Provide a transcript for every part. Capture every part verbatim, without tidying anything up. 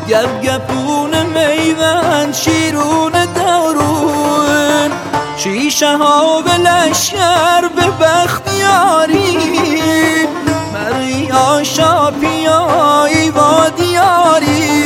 گپ گپون میوند شیرون دارون شیشه ها به لشکر به بختیاری مری آشا پیایی و دیاری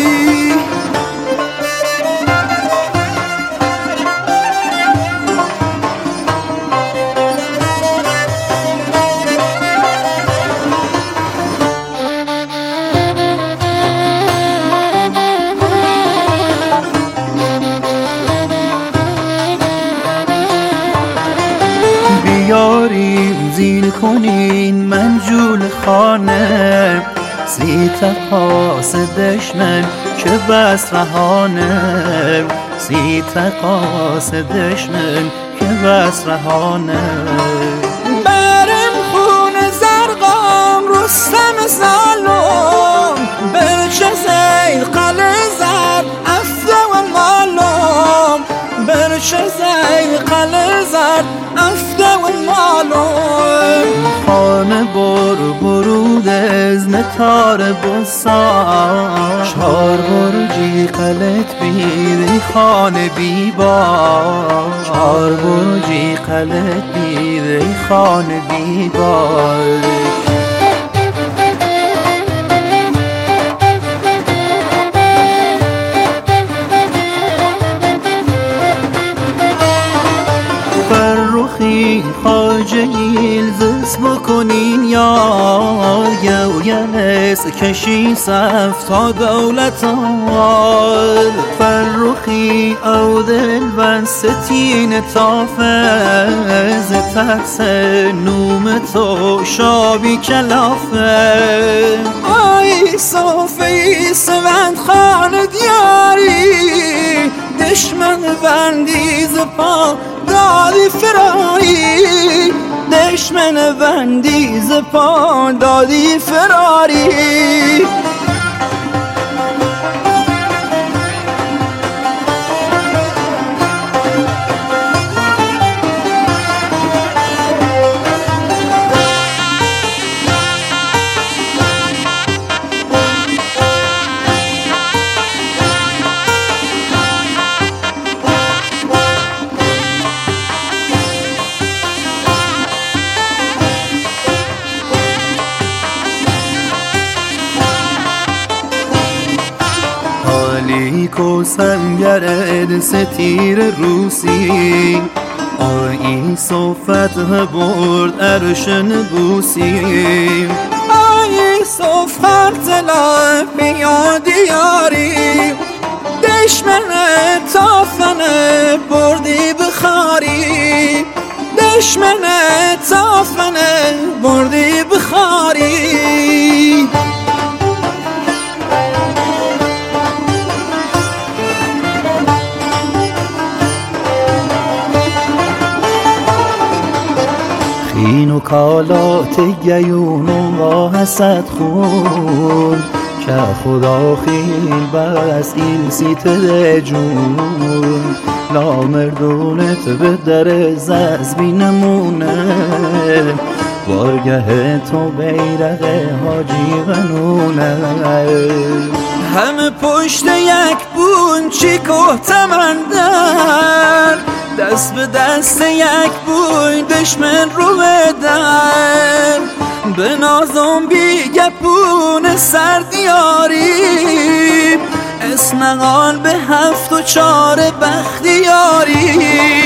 بیاریم زیل کنین منجول خانه سی تقاس دشمن که بس رهانه سی تقاس دشمن که بس رهانه برم خون زرقام رستم زالم برچه زیل قل زر افده و مالم برچه زیل قل زر افده و مالم خانه برو برود از نتار بسان چار برجی قلت بیری خانه بیبار چار برجی قلت بیری خانه بیبار خواجه ایلزس بکنین یا گوینس کشی صف تا دولت آل فرخی او دل و ستین تافز ترس نوم تو شابی کلافه آی صافی سوند خان دیاری دشمن بندیز پا دادی فراری دشمن بندیز پا دادی فراری کو سنگرد ستیر روسی آئی صفت برد عرش نبوسی آئی صفت لا بیادیاری دشمن تافن بردی بخاری دشمن تافن بردی بخاری این و کالات گیون و حسد خون که خدا خیل بس این سیت جون نامردونت به در ززبی نمونه بارگه تو بیرق حاجی غنونه همه پشت یک بون چی کهتمندن دست به دست یک بوی دشمن رو بدن به نازم بی گپون سردیاری اسمقال به هفت و چار بختیاری